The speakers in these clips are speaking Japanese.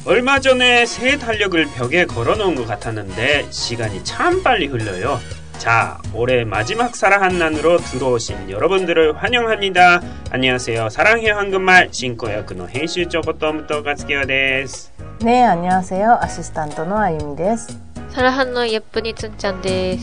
얼마 전에 새 달력을 벽에 걸어놓은 것 같았는데 시간이 참 빨리 흘러요. 자, 올해 마지막 사랑한난으로 들어오신 여러분들을 환영합니다. 안녕하세요. 사랑해요 한국말 신고역의編集長こと武藤勝清です。 네, 안녕하세요. 아시스탄트の 아유미です. 사랑하는 예쁜이 춘찬です.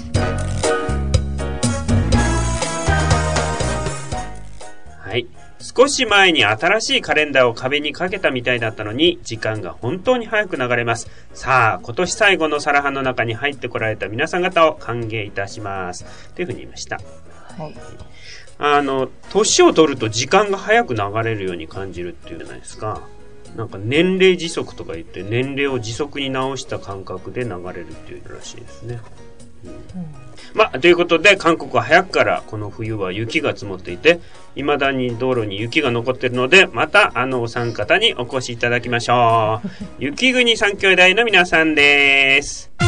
はい。少し前に新しいカレンダーを壁にかけたみたいだったのに時間が本当に早く流れます。さあ、今年最後のサラハンの中に入ってこられた皆さん方を歓迎いたします。というふうに言いました。 はい。 年を取ると時間が早く流れるように感じるっていうじゃないですか。なんか年齢時速とか言って年齢を時速に直した感覚で流れるっていうらしいですね。まあ、ということで韓国は早くからこの冬は雪が積もっていて未だに道路に雪が残っているのでまたお三方にお越しいただきましょう。雪国三兄弟の皆さんです。 え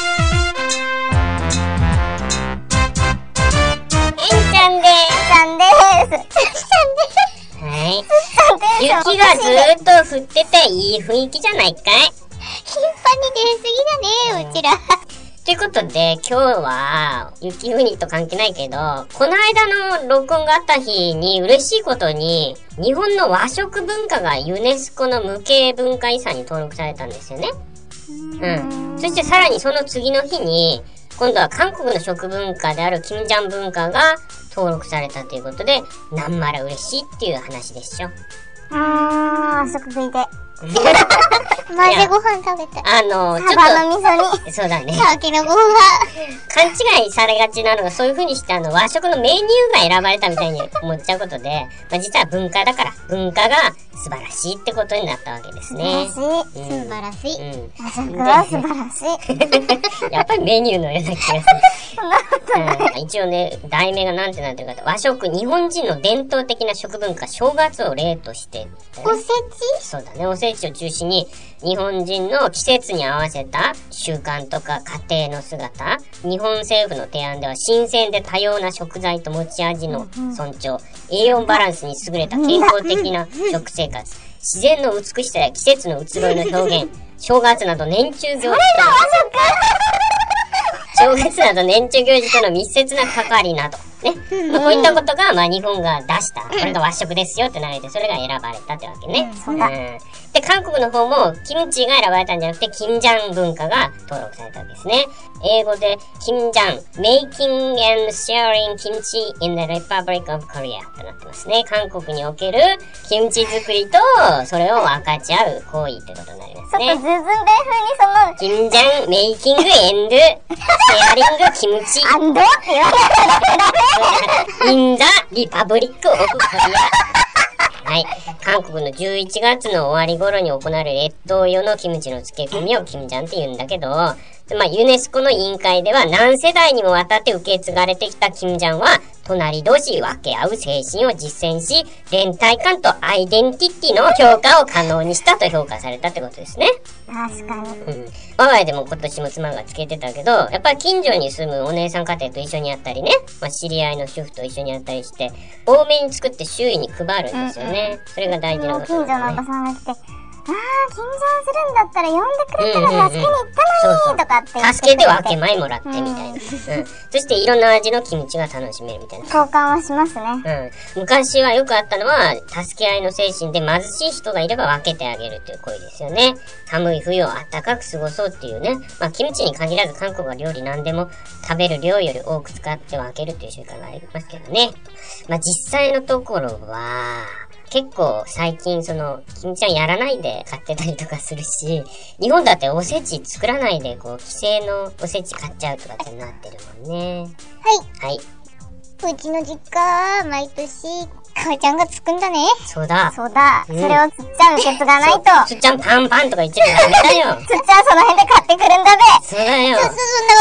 んちゃんです。はい。雪がずーっと降ってていい雰囲気じゃないかい。頻繁に出すぎだね、うちら。ということで、今日は、雪国と関係ないけど、この間の録音があった日に嬉しいことに、日本の和食文化がユネスコの無形文化遺産に登録されたんですよね。そしてさらにその次の日に、今度は韓国の食文化であるキムジャン文化が登録されたということで、なんまら嬉しいっていう話でしょ。 和食食いたい。マジでご飯食べたい。 ちょっと。 サバの味噌に。 そうだね。 さけのご飯。 勘違いされがちなのが、そういう風にして和食のメニューが選ばれたみたいに思っちゃうことで、まあ、実は文化だから、文化が素晴らしいってことになったわけですね。 素晴らしい。和食は素晴らしい。やっぱりメニューのような気がする。一応ね、題名がなんてなってるかと、和食、日本人の伝統的な食文化、正月を例として、 おせち？ そうだね、おせちを中心に、日本人の季節に合わせた習慣とか家庭の姿、日本政府の提案では新鮮で多様な食材と持ち味の尊重、栄養バランスに優れた健康的な食生活、自然の美しさや季節の移ろいの表現、正月など年中行事との密接な関わりなど、ね。こういったことが、まあ日本が出した、これが和食ですよってなれて、それが選ばれたってわけね。で、韓国の方も、キムチが選ばれたんじゃなくて、キムジャン文化が登録されたわけですね。英語で、キムジャン、Making and Sharing Kimchi in the Republic of Korea となってますね。韓国におけるキムチ作りと、それを分かち合う行為ってことになりますね。 ちょっとズーズン弁風にキムジャン、Making and Sharing Kimchi and って言われた in the Republic of Korea。はい。韓国の11月の終わり頃に行われる越冬用のキムチの漬け込みをキムジャンって言うんだけど、まあ、ユネスコの委員会では何世代にもわたって受け継がれてきたキムジャンは、隣同士分け合う精神を実践し、連帯感とアイデンティティの評価を可能にしたと評価されたってことですね。 確かに。 我が家でも今年も妻がつけてたけど、やっぱり近所に住むお姉さん家庭と一緒にやったりね、まあ、知り合いの主婦と一緒にやったりして、多めに作って周囲に配るんですよね。それが大事なこと近だね。 所のおばさんが来て、近所するんだったら呼んでくれたら助けに行ったのにとかって言って助けて分け前もらってみたいな。そしていろんな味のキムチが楽しめるみたいな。 交換はしますね。 昔はよくあったのは、助け合いの精神で貧しい人がいれば分けてあげるという行為ですよね。寒い冬を暖かく過ごそうっていうね。まあ、キムチに限らず韓国は料理何でも食べる量より多く使って分けるという習慣がありますけどね。まあ、実際のところは、結構最近キムチャンやらないで買ってたりとかするし、日本だっておせち作らないで既製のおせち買っちゃうとかってなってるもんね。はい。 うちの実家、毎年、母ちゃんが作んだね。 そうだ。 それをつっちゃん受け継がないと。 つっちゃんパンパンとか言っちゃダメだよ。 つっちゃんその辺で買ってくるんだべ。 そうだよ。 そんなことしね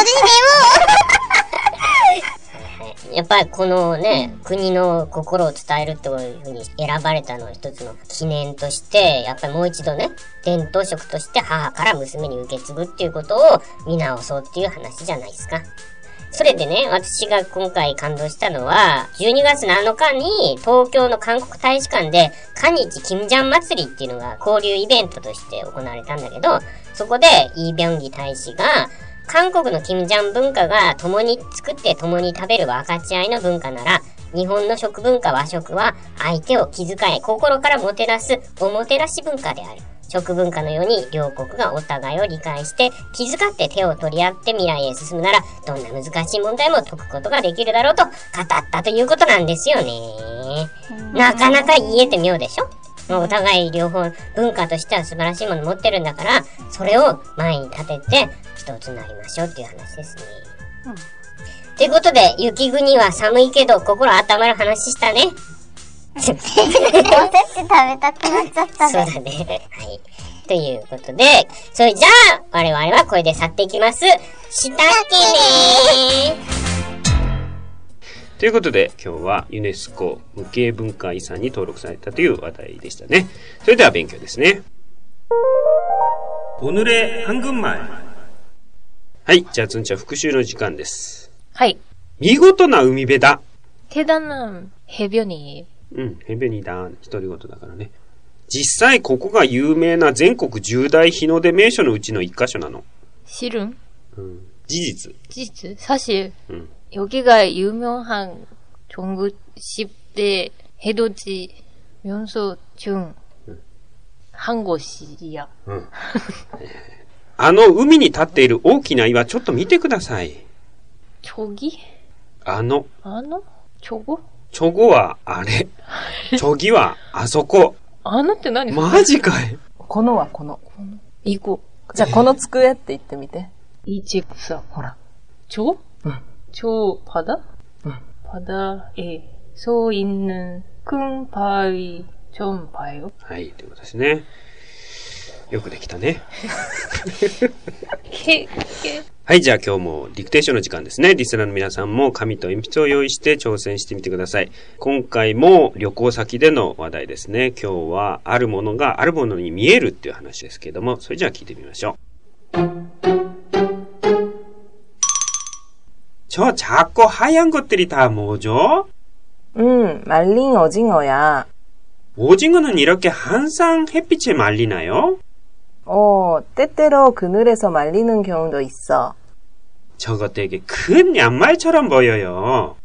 やっぱりこのね、国の心を伝えるっていう風に選ばれたのは一つの記念として、やっぱりもう一度ね、伝統食として母から娘に受け継ぐっていうことを見直そうっていう話じゃないですか。 それでね、私が今回感動したのは、12月7日に東京の韓国大使館で、韓日金ジャン祭りっていうのが交流イベントとして行われたんだけど、そこでイ・ビョンギ大使が、韓国の金ジャン文化が共に作って共に食べる分かち合いの文化なら、日本の食文化和食は相手を気遣い心からもてなすおもてなし文化である。食文化のように両国がお互いを理解して気遣って手を取り合って未来へ進むならどんな難しい問題も解くことができるだろうと語ったということなんですよね。なかなか言えて妙でしょ。お互い両方文化としては素晴らしいもの持ってるんだからそれを前に立てて一つになりましょうっていう話ですね。ということで雪国は寒いけど心温まる話したね。 おせち食べたくなっちゃったね。 そうだね。はい。ということで、それじゃあ、我々はこれで去っていきます。したっけねー。 ということで、今日はユネスコ無形文化遺産に登録されたという話題でしたね。それでは勉強ですね。오늘의 한국말。はい。じゃあ、つんちゃん復習の時間です。 はい。 見事な海辺だ。 대단한 해변이에요. 해변이다.独り言だからね。実際ここが有名な全国10大日の出名所のうちの1カ所なの。 실은? 事実。 사실 여기가 유명한 종구 10대 해돋이 명소 중 한 곳이야. あの海に立っている大きな岩ちょっと見てください。 저기? あの 저거? 저거はあれ。저기はあそこ。 あのって何？ マジかい。 このはこの。 이거. じゃあこの机って言ってみて。 이 직사. ほら。 저? 저 바다? 바다에 서 있는 큰 바위 좀 봐요. はい、ということですね。よくできたね。はい、じゃあ今日もディクテーションの時間ですね。リスナーの皆さんも紙と鉛筆を用意して挑戦してみてください。今回も旅行先での話題ですね。今日はあるものがあるものに見えるっていう話ですけれども、それじゃあ聞いてみましょう。저 작고 하얀 것들이 다 뭐죠? 말린 오징어야. 오징어는 이렇게 항상 햇빛에 말리나요? 때때로 그늘에서 말리는 경우도 있어. 저거 되게 큰 양말처럼 보여요.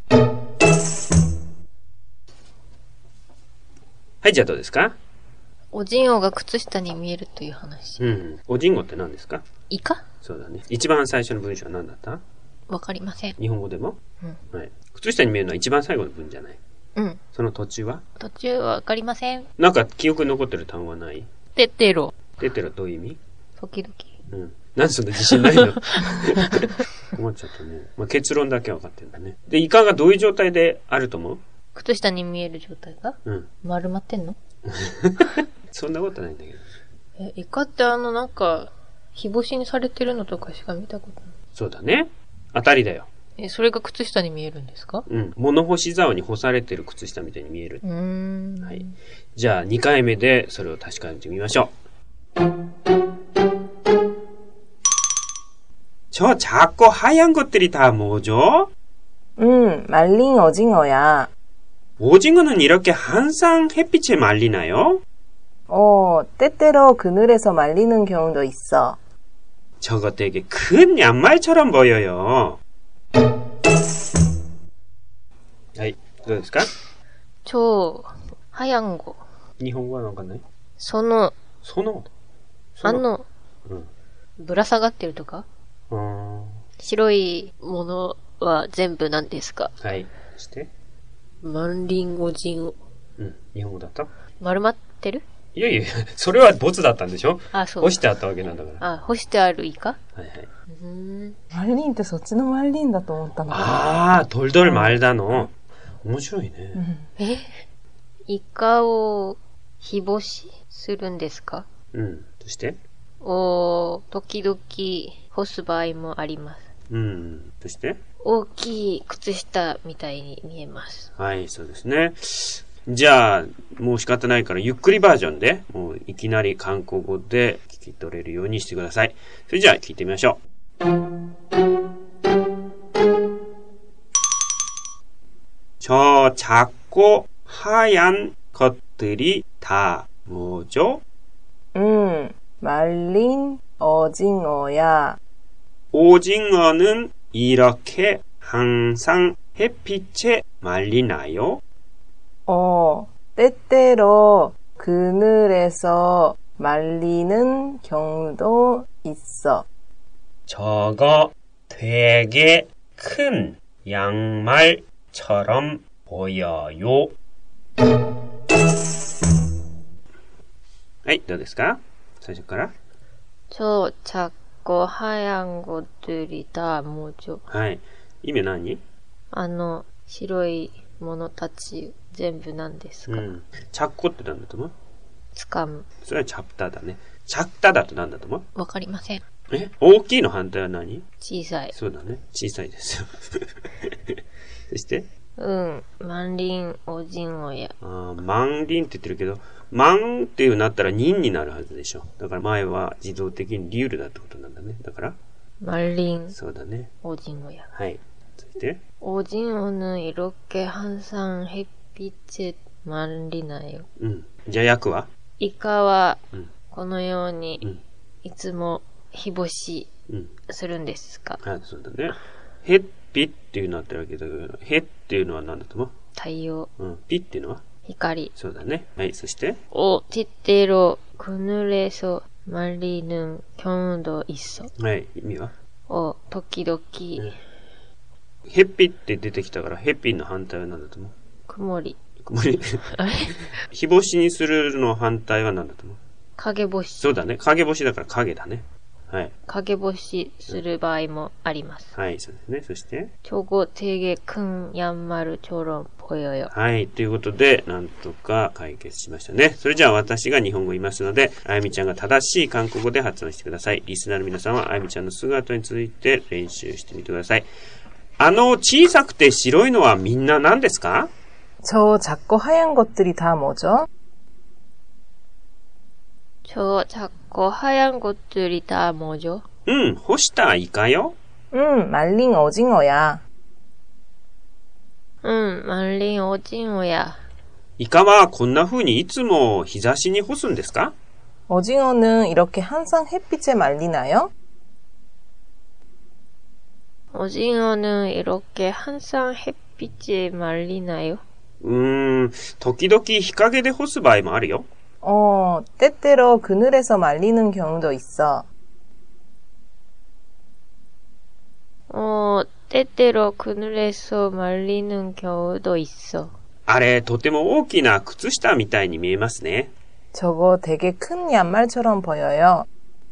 はい、じゃあどうですか？ オジンオが靴下に見えるという話。 オジンオって何ですか？ イカ？ そうだね。一番最初の文章は何だった？ わかりません。 日本語でも？はい。靴下に見えるのは一番最後の文じゃない？その途中は？途中はわかりません。 なんか記憶に残ってる単語はない？ テテロ。 テテロどういう意味？ 時々。 なんでそんな自信ないの？思っちゃったね。まあ、結論だけは分かってるんだね。で、イカがどういう状態であると思う？ 靴下に見える状態が？丸まってんの？ そんなことないんだけど。 イカってなんか、日干しにされてるのとかしか見たことない。 そうだね。当たりだよ。 それが靴下に見えるんですか？ 物干し竿に干されてる靴下みたいに見える。はい。じゃあ2回目でそれを確かめてみましょう。저 작고 하얀 것들이 다 뭐죠? 말린 오징어야. 오징어는 이렇게 항상 햇빛에 말리나요? 때때로 그늘에서 말리는 경우도 있어. 저거 되게 큰 양말처럼 보여요. はい、どうですか？ 超하얀 거。 日本語はわかんない？ その、ぶら下がってるとか？白いものは全部何ですか？ はい。して？ 万輪おじん。 日本語だった？ 丸まってる？ いやいや、それはボツだったんでしょ？ そう。 干してあったわけなんだから。 干してあるイカ？ はいはい。 マリンってそっちのマリンだと思ったの。 돌돌 말다の。面白いね。 イカを日干しするんですか？ どうして？ 時々干す場合もあります。 どうして？ 大きい靴下みたいに見えます。 はい、そうですね。じゃあ、もう仕方ないからゆっくりバージョンで、もういきなり韓国語で聞き取れるようにしてください。それじゃあ聞いてみましょう。 저 작고 하얀 것들이 다 뭐죠? 말린 오징어야. 오징어는 이렇게 항상 햇빛에 말리나요? 때때로 그늘에서 말리는 경우도 있어. 저거 되게 큰 양말처럼 보여요. はい、どうですか？最初から。 저 작고 하얀 것들이 다 뭐죠? はい。意味は何？ 白いものたち全部なんですか？ 작고って何だと思う？ 掴む。 それは작다だね。작다だと何だと思う？ わかりません。 大きいの反対は何？ 小さい。 そうだね。小さいですよ。そして万輪おじんおや。 万輪って言ってるけど、万っていうなったら人になるはずでしょ。だから前は自動的にリュールだってことなんだね。だから。 万輪。 そうだね。 おじんおや。 はい。そして。 오징어는 이렇게 항상 햇빛에 말리나요? じゃあ訳は？ イカはこのようにいつも日干しするんですか？ そうだね。へっぴっていうのあってるわけだけど、へっていうのは何だと思う？ 太陽。 ぴっていうのは？ 光。 そうだね。はい、そして。 때때로 그늘에서 말리는 경우도 있어. はい、意味は？ 時々。 へっぴって出てきたから、へっぴの反対は何だと思う？ 曇り。 曇り。日干しにするの反対は何だと思う？ 影干し。 そうだね。影干しだから影だね。はい。 影干しする場合もあります。 はい、そうですね。そして。 저거 되게 큰 양말처럼 보여요. はい、ということで、なんとか解決しましたね。それじゃあ私が日本語言いますので、あやみちゃんが正しい韓国語で発音してください。リスナーの皆さんはあやみちゃんの姿について練習してみてください。小さくて白いのはみんな何ですか？ 저 작고 하얀 것들이 다 뭐죠? 저 작고 하얀 것들이 다 뭐죠? 干したイカよ。 말린 오징어야. 말린 오징어야. イカはこんな風にいつも日差しに干すんですか？ 오징어는 이렇게 항상 햇빛에 말리나요? 오징어는 이렇게 항상 햇빛에 말리나요? 時々日陰で干す場合もあるよ。 때때로 그늘에서 말리는 경우도 있어. 때때로 그늘에서 말리는 경우도 있어. あれ、とても大きな靴下みたいに見えますね。 저거 되게 큰 양말처럼 보여요.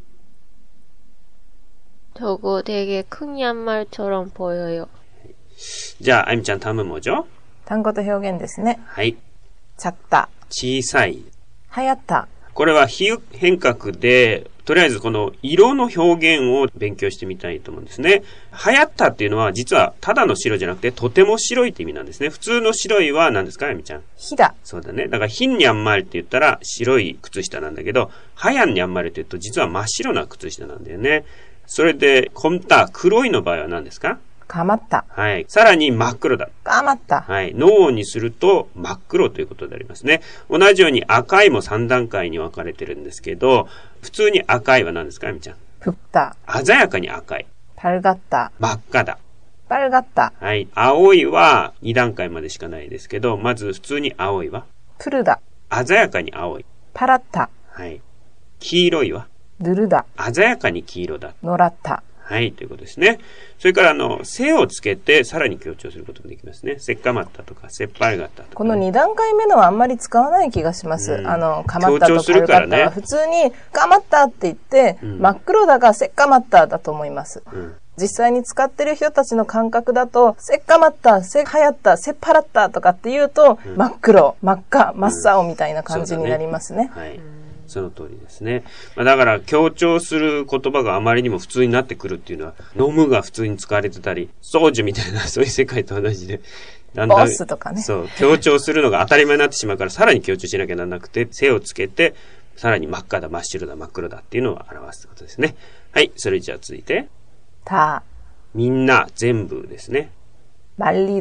저거 되게 큰 양말처럼 보여요. じゃあ、あゆみちゃん、単文뭐죠? 단어도表現ですね。 はい。 작다. 小さい。 하얗다. これは比喩変革で、とりあえずこの色の表現を勉強してみたいと思うんですね。流行ったっていうのは実はただの白じゃなくてとても白いって意味なんですね。普通の白いは何ですか、あやみちゃん？ ひだ。 そうだね。だからひんにゃんまるって言ったら白い靴下なんだけど、はやんにゃんまるって言うと実は真っ白な靴下なんだよね。それで、こんた黒いの場合は何ですか？ かまった。 はい。さらに真っ黒だ。 かまった。 はい。濃にすると真っ黒ということでありますね。同じように赤いも3段階に分かれてるんですけど、普通に赤いは何ですか、あやみちゃん？ 붉다。 鮮やかに赤い。 밝았다。 真っ赤だ。 빨갛다。 はい。青いは2段階までしかないですけど、まず普通に青いは 푸르다。 鮮やかに青い。 파랗다。 はい。黄色いは 누르다。 鮮やかに黄色だ。 노랗다。 はい、ということですね。それから背をつけてさらに強調することもできますね。せっかまったとか、せっぱりがったとか、ね。 この2段階目のはあんまり使わない気がします。かまったとパルカッタは普通にかまったって言って、真っ黒だがせっかまっただと思います。実際に使ってる人たちの感覚だと、せっかまった、せっはやった、せっぱらったとかって言うと、真っ黒、真っ赤、真っ青みたいな感じになりますね。 はい。その通りですね。だから強調する言葉があまりにも普通になってくるっていうのは、飲むが普通に使われてたり、ソージュみたいなそういう世界と同じで、だんだん、 ボスとかね。 そう、強調するのが当たり前になってしまうから、さらに強調しなきゃならなくて、背をつけて、さらに真っ赤だ、真っ白だ、真っ黒だっていうのを表すことですね。はい、それじゃあ続いて。 た。 みんな、全部ですね。 말리다。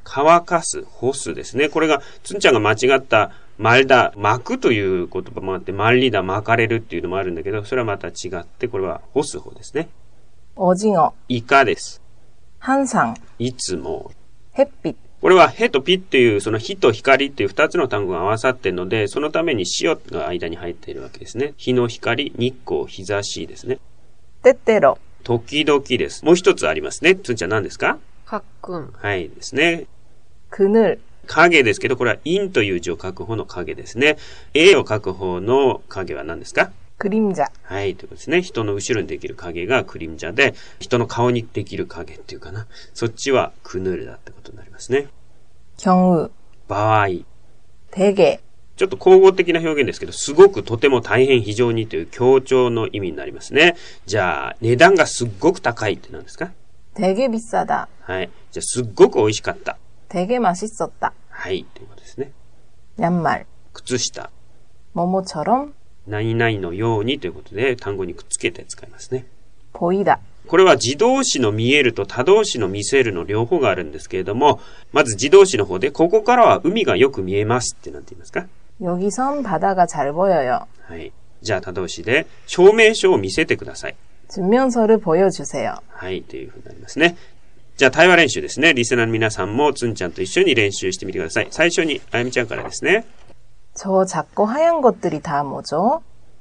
乾かす、干すですね。これが、つんちゃんが間違った말다、巻くという言葉もあって、말리다、巻かれるっていうのもあるんだけど、それはまた違って、これは干す方ですね。 오징어、 イカです。 항상、 いつも。 햇빛。 これはへとピっていう、その火と光っていう二つの単語が合わさっているので、そのために塩が間に入っているわけですね。日の光、日光、日差しですね。 때때로、 時々です。もう一つありますね。つんちゃん何ですか？ 가끔。 はいですね。 그늘、 影ですけど、これは陰という字を書く方の影ですね。絵を書く方の影は何ですか？ 그림자。 はい、ということですね。人の後ろにできる影がクリムジャで、人の顔にできる影っていうかな。そっちはクヌールだってことになりますね。 경우、 場合。 되게。 ちょっと口語的な表現ですけど、すごく、とても、大変、非常にという強調の意味になりますね。じゃあ、値段がすっごく高いって何ですか？ 되게 비싸다。 はい。じゃあ、すっごく美味しかった。 되게 맛있었다。 はい、ということですね。 양말、 靴下。 뭐뭐처럼、 何々のようにということで単語にくっつけて使いますね。 보이다。 これは自動詞の見えると他動詞の見せるの両方があるんですけれども、まず自動詞の方で、ここからは海がよく見えますってなんて言いますか？ 여기선 바다가 잘 보여요。 はい。じゃあ他動詞で、証明書を見せてください。 증명서를 보여주세요。 はい、というふうになりますね。じゃあ対話練習ですね。リスナーの皆さんもつんちゃんと一緒に練習してみてください。最初にあやみちゃんからですね。 저 작고 하얀 것들이 다 뭐죠?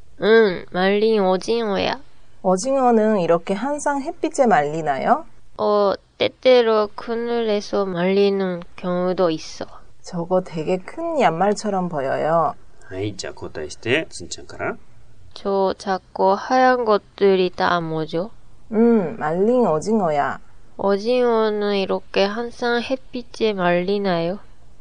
말린 오징어야. 오징어는 이렇게 항상 햇빛에 말리나요? 때때로 그늘에서 말리는 경우도 있어. 저거 되게 큰 양말처럼 보여요. はい、じゃあ交代して、つんちゃんから。 저 작고 하얀 것들이 다 뭐죠? 말린 오징어야. 오징어는 이렇게 항상 햇빛에 말리나요?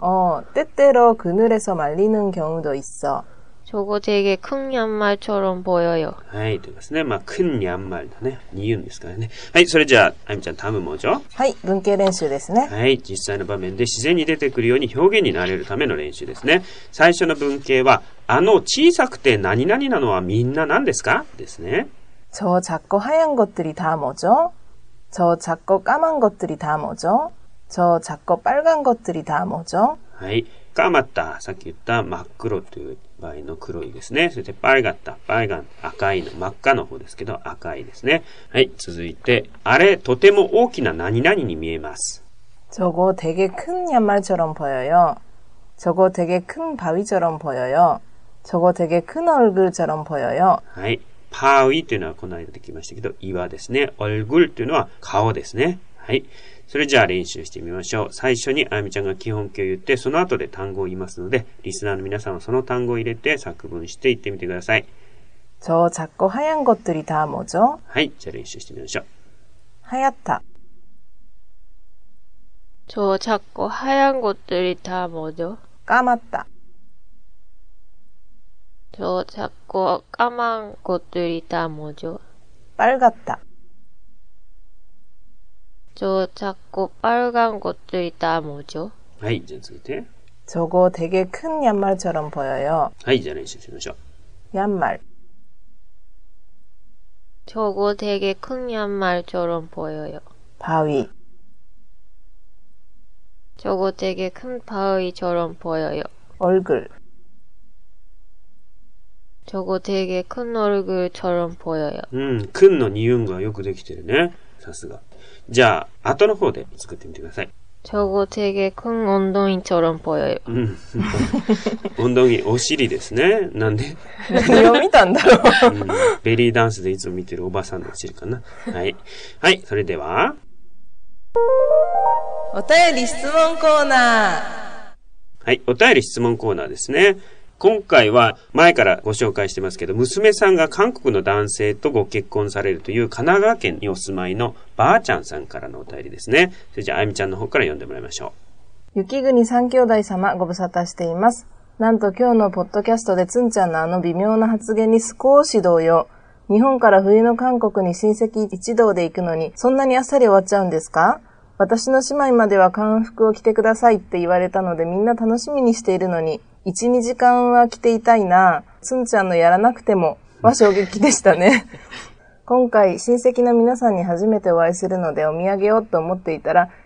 때때로 그늘에서 말리는 경우도 있어. 저거 되게 큰 양말처럼 보여요. はい、ということですね。まあ、큰 양말だね。に言うんですからね。はい、それじゃあ、あやみちゃん、タムモジョ。 はい、文系練習ですね。 はい、実際の場面で自然に出てくるように表現になれるための練習ですね。最初の文系は、小さくて何々なのはみんな何ですかですね。 저 작고 하얀 것들이 다 뭐죠? 저 작고 까만 것들이 다 뭐죠? 저 작고 빨간 것들이 다 뭐죠? はい。까맣다、さっき言った真っ黒という場合の黒いですね。そして빨갛다、빨간、赤いの、真っ赤の方ですけど赤いですね。はい。続いて、あれ、とても大きな何々に見えます。 저거 되게 큰 양말처럼 보여요. 저거 되게 큰 바위처럼 보여요. 저거 되게 큰 얼굴처럼 보여요. はい。パウイというのはこの間できましたけど、岩ですね。얼굴というのは顔ですね。はい。それじゃあ練習してみましょう。最初にあやみちゃんが基本形を言って、その後で単語を言いますので、リスナーの皆さんはその単語を入れて作文して言ってみてください。 저 작고 하얀 것들이 다 뭐죠? はい。じゃあ練習してみましょう。 하얗다. 저 작고 하얀 것들이 다 뭐죠? 까맣다. 저 작고 까만 것들이 다 뭐죠? 빨갛다. 저 작고 빨간 것들이 다 뭐죠? はい。じゃあ続いて。 저거 되게 큰 양말처럼 보여요. はい。じゃあ練習してみましょう。 양말. 저거 되게 큰 양말처럼 보여요. 바위. 저거 되게 큰 바위처럼 보여요. 얼굴. 저거 되게 큰 얼굴처럼 보여요. 큰の二音がよくできてるね。さすが。じゃあ、後の方で作ってみてください。 저거 되게 큰 엉덩이처럼 보여요. 엉덩이、お尻ですね。なんで何を見たんだろう。 ベリーダンスでいつも見てるおばさんのお尻かな。はい。はい、それでは。 お便り質問コーナー。 はい、お便り質問コーナーですね。今回は前からご紹介してますけど、娘さんが韓国の男性とご結婚されるという神奈川県にお住まいのばあちゃんさんからのお便りですね。それじゃあ、あやみちゃんの方から読んでもらいましょう。雪国三兄弟様、ご無沙汰しています。なんと今日のポッドキャストでつんちゃんの微妙な発言に少し動揺。日本から冬の韓国に親戚一同で行くのに、そんなにあっさり終わっちゃうんですか？私の姉妹までは韓服を着てくださいって言われたのでみんな楽しみにしているのに、1、2時間は着ていたいな。つんちゃんのやらなくてもは衝撃でしたね。今回親戚の皆さんに初めてお会いするのでお土産をと思っていたら、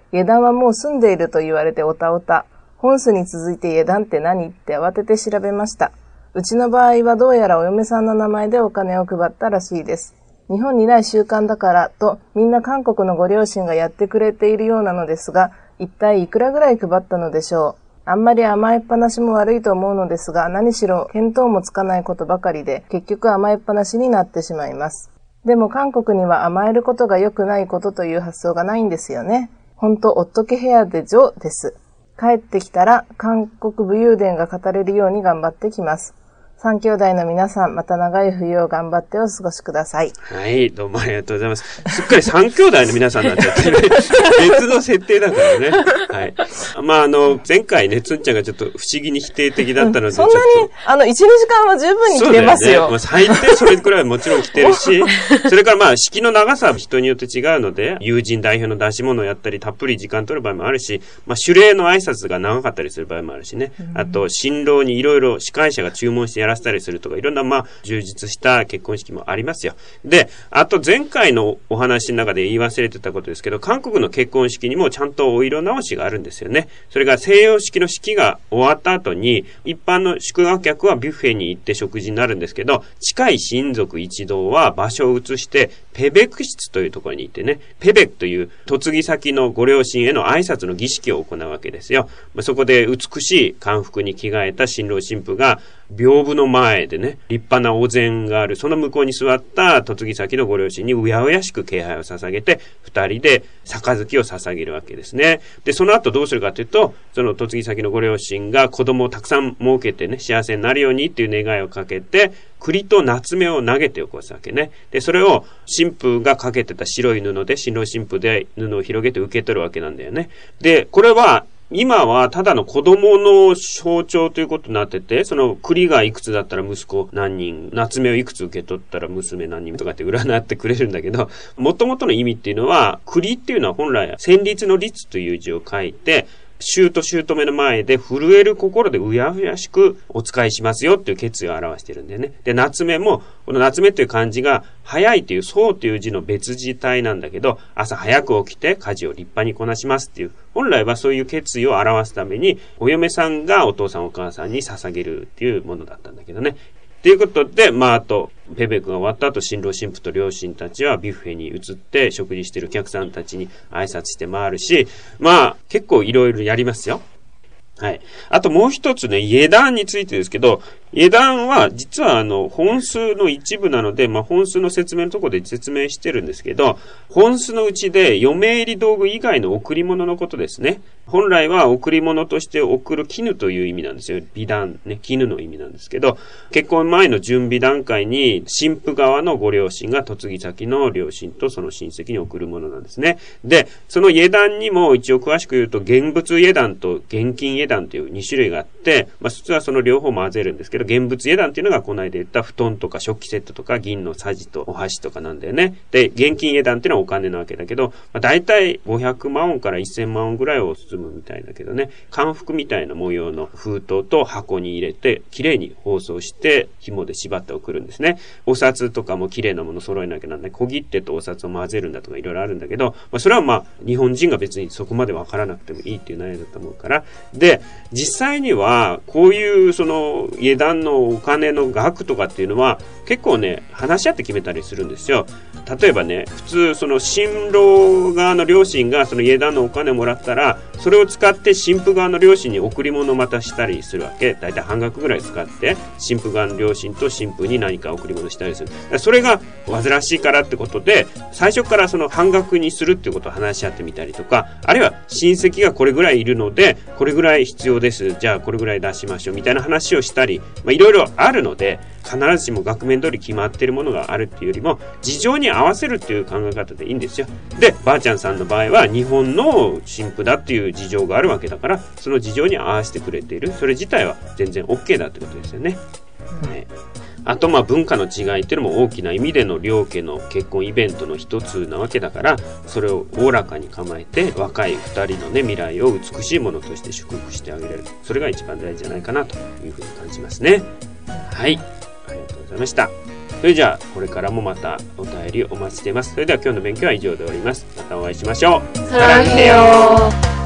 下段はもう住んでいると言われておたおた。本巣に続いて下段って何って慌てて調べました。うちの場合はどうやらお嫁さんの名前でお金を配ったらしいです。日本にない習慣だからとみんな韓国のご両親がやってくれているようなのですが、一体いくらぐらい配ったのでしょう。あんまり甘えっぱなしも悪いと思うのですが、何しろ見当もつかないことばかりで結局甘えっぱなしになってしまいます。でも韓国には甘えることが良くないことという発想がないんですよね。ほんとおっとけ部屋でジョです。帰ってきたら韓国武勇伝が語れるように頑張ってきます。三兄弟の皆さん、また長い冬を頑張ってお過ごしください。 はい、どうもありがとうございます。すっかり三兄弟の皆さんになっちゃってね。別の設定だからね。はい。まあ、前回ね、つんちゃんがちょっと不思議に否定的だったので、 そんなに、1、2時間は十分に来てますよ。 そうだよね。まあ、最低それくらいはもちろん来てるし、それからまあ、式の長さは人によって違うので、友人代表の出し物をやったり、たっぷり時間取る場合もあるし、まあ、守礼の挨拶が長かったりする場合もあるしね。あと、新郎にいろいろ司会者が注文してやらせたりするとか、いろんなまあ、充実した結婚式もありますよ。で、あと前回のお話の中で言い忘れてたことですけど、韓国の結婚式にもちゃんとお色直しがあるんですよね。それが西洋式の式が終わった後に、一般の宿泊客はビュッフェに行って食事になるんですけど、近い親族一同は場所を移して、ペベク室というところに行ってね、ペベクという嫁ぎ先のご両親への挨拶の儀式を行うわけですよ。そこで美しい漢服に着替えた新郎新婦が、屏風の前でね、立派なお膳がある、その向こうに座った嫁ぎ先のご両親にうやうやしく敬拝を捧げて、二人で杯を捧げるわけですね。で、その後どうするかというと、その嫁ぎ先のご両親が子供をたくさん設けてね、幸せになるようにっていう願いをかけて、栗と夏目を投げて起こすわけね。で、それを新婦がかけてた白い布で、新郎新婦で布を広げて受け取るわけなんだよね。で、これは、今はただの子供の象徴ということになってて、その栗がいくつだったら息子何人、夏目をいくつ受け取ったら娘何人とかって占ってくれるんだけど、元々の意味っていうのは、栗っていうのは本来旋律の律という字を書いて、姑と姑の前で震える心でうやうやしくお仕えしますよっていう決意を表しているんだよね。で、夏目も、この夏目という漢字が、早いという、そうという字の別字体なんだけど、朝早く起きて家事を立派にこなしますっていう、本来はそういう決意を表すために、お嫁さんがお父さんお母さんに捧げるっていうものだったんだけどね。ということで、まあ、あと、ペベクが終わった後、新郎新婦と両親たちはビュッフェに移って食事しているお客さんたちに挨拶して回るし、まあ、結構いろいろやりますよ。はい。あともう一つね、下段についてですけど、下段は実は本数の一部なので、まあ、本数の説明のところで説明してるんですけど、本数のうちで嫁入り道具以外の贈り物のことですね。本来は贈り物として贈る絹という意味なんですよ。美談ね、絹の意味なんですけど、結婚前の準備段階に新婦側のご両親が嫁ぎ先の両親とその親戚に贈るものなんですね。で、その下段にも一応詳しく言うと、現物下段と現金下段という2種類があって、まあ、普通はその両方混ぜるんですけど、現物下段っていうのがこの間言った布団とか食器セットとか銀のさじとお箸とかなんだよね。で、現金下段っていうのはお金なわけだけど、まあ、大体500万ウォンから1000万ウォンぐらいを包むみたいだけどね、漢服みたいな模様の封筒と箱に入れて、きれいに包装して紐で縛って送るんですね。お札とかもきれいなもの揃えなきゃなんない。小切手とお札を混ぜるんだとかいろいろあるんだけど、まあ、それはまあ日本人が別にそこまでわからなくてもいいっていう内容だと思うから。で、実際にはこういうその下段のお金の額とかっていうのは結構ね、話し合って決めたりするんですよ。例えばね、普通その新郎側の両親がその下段のお金をもらったら、それを使って新婦側の両親に贈り物をまたしたりするわけ。だいたい半額ぐらい使って新婦側の両親と新婦に何か贈り物したりする。それが煩わしいからってことで、最初からその半額にするっていうことを話し合ってみたりとか、あるいは親戚がこれぐらいいるのでこれぐらい必要です、じゃあこれぐらい出しましょうみたいな話をしたり、いろいろあるので、必ずしも額面通り決まっているものがあるっていうよりも、事情に合わせるっていう考え方でいいんですよ。で、ばあちゃんさんの場合は日本の新婦だっていう事情があるわけだから、その事情に合わせてくれている、それ自体は全然 OK だってことですよね。ね、あと文化の違いっていうのも大きな意味での両家の結婚イベントの一つなわけだから、それをおおらかに構えて若い二人のね、未来を美しいものとして祝福してあげられる、それが一番大事じゃないかなというふうに感じますね。はい、ありがとうございました。 それじゃあこれからもまたお便りお待ちしています。それでは今日の勉強は以上で終わります。またお会いしましょう。 サランヘヨ。